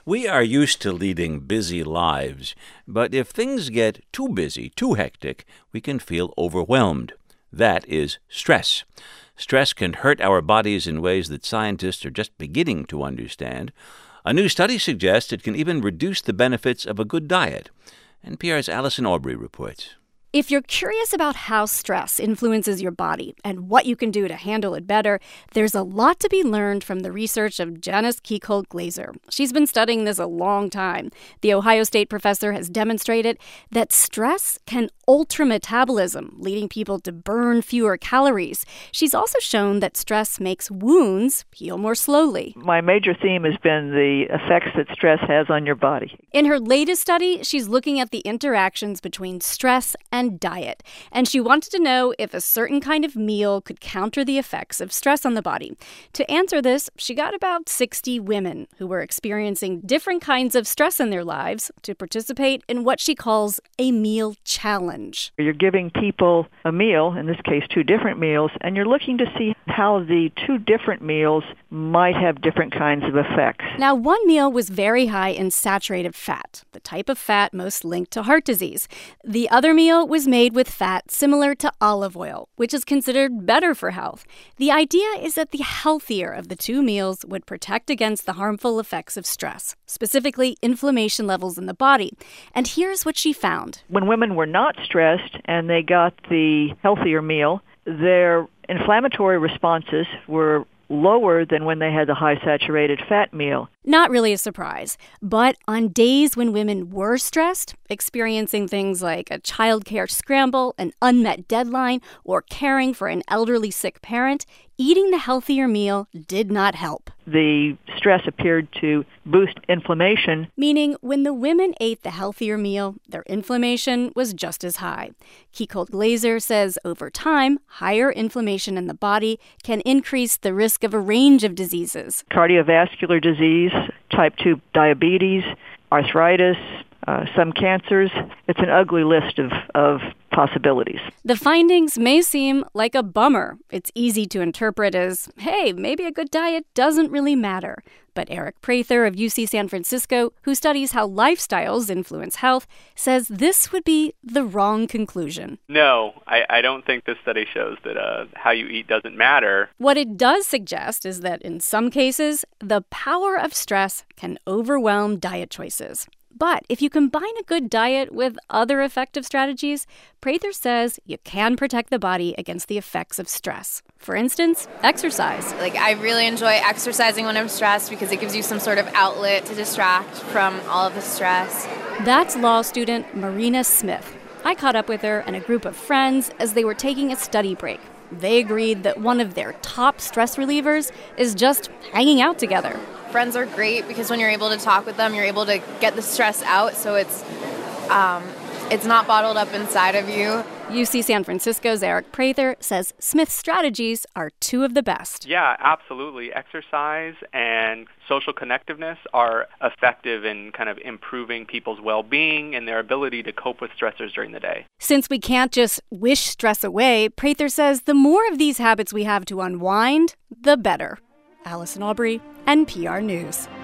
We are used to leading busy lives, but if things get too busy, too hectic, we can feel overwhelmed. That is stress. Stress can hurt our bodies in ways that scientists are just beginning to understand. A new study suggests it can even reduce the benefits of a good diet. NPR's Allison Aubrey reports. If you're curious about how stress influences your body and what you can do to handle it better, there's a lot to be learned from the research of Janice Kiecolt-Glaser. She's been studying this a long time. The Ohio State professor has demonstrated that stress can alter metabolism, leading people to burn fewer calories. She's also shown that stress makes wounds heal more slowly. My major theme has been the effects that stress has on your body. In her latest study, she's looking at the interactions between stress and diet, and she wanted to know if a certain kind of meal could counter the effects of stress on the body. To answer this, she got about 60 women who were experiencing different kinds of stress in their lives to participate in what she calls a meal challenge. You're giving people a meal, in this case 2 different meals, and you're looking to see how the 2 different meals might have different kinds of effects. Now, one meal was very high in saturated fat, the type of fat most linked to heart disease. The other meal was made with fat similar to olive oil, which is considered better for health. The idea is that the healthier of the 2 meals would protect against the harmful effects of stress, specifically inflammation levels in the body. And here's what she found. When women were not stressed and they got the healthier meal, their inflammatory responses were lower than when they had the high saturated fat meal. Not really a surprise, but on days when women were stressed, experiencing things like a childcare scramble, an unmet deadline, or caring for an elderly sick parent, eating the healthier meal did not help. The stress appeared to boost inflammation. Meaning when the women ate the healthier meal, their inflammation was just as high. Kiecolt-Glaser says over time, higher inflammation in the body can increase the risk of a range of diseases. Cardiovascular disease, type 2 diabetes, arthritis, some cancers. It's an ugly list of possibilities. The findings may seem like a bummer. It's easy to interpret as, hey, maybe a good diet doesn't really matter. But Eric Prather of UC San Francisco, who studies how lifestyles influence health, says this would be the wrong conclusion. No, I don't think this study shows that how you eat doesn't matter. What it does suggest is that in some cases, the power of stress can overwhelm diet choices. But if you combine a good diet with other effective strategies, Prather says you can protect the body against the effects of stress. For instance, exercise. I really enjoy exercising when I'm stressed because it gives you some sort of outlet to distract from all of the stress. That's law student Marina Smith. I caught up with her and a group of friends as they were taking a study break. They agreed that one of their top stress relievers is just hanging out together. Friends are great because when you're able to talk with them, you're able to get the stress out, so it's not bottled up inside of you. UC San Francisco's Eric Prather says Smith's strategies are 2 of the best. Yeah, absolutely. Exercise and social connectiveness are effective in kind of improving people's well-being and their ability to cope with stressors during the day. Since we can't just wish stress away, Prather says the more of these habits we have to unwind, the better. Allison Aubrey, NPR News.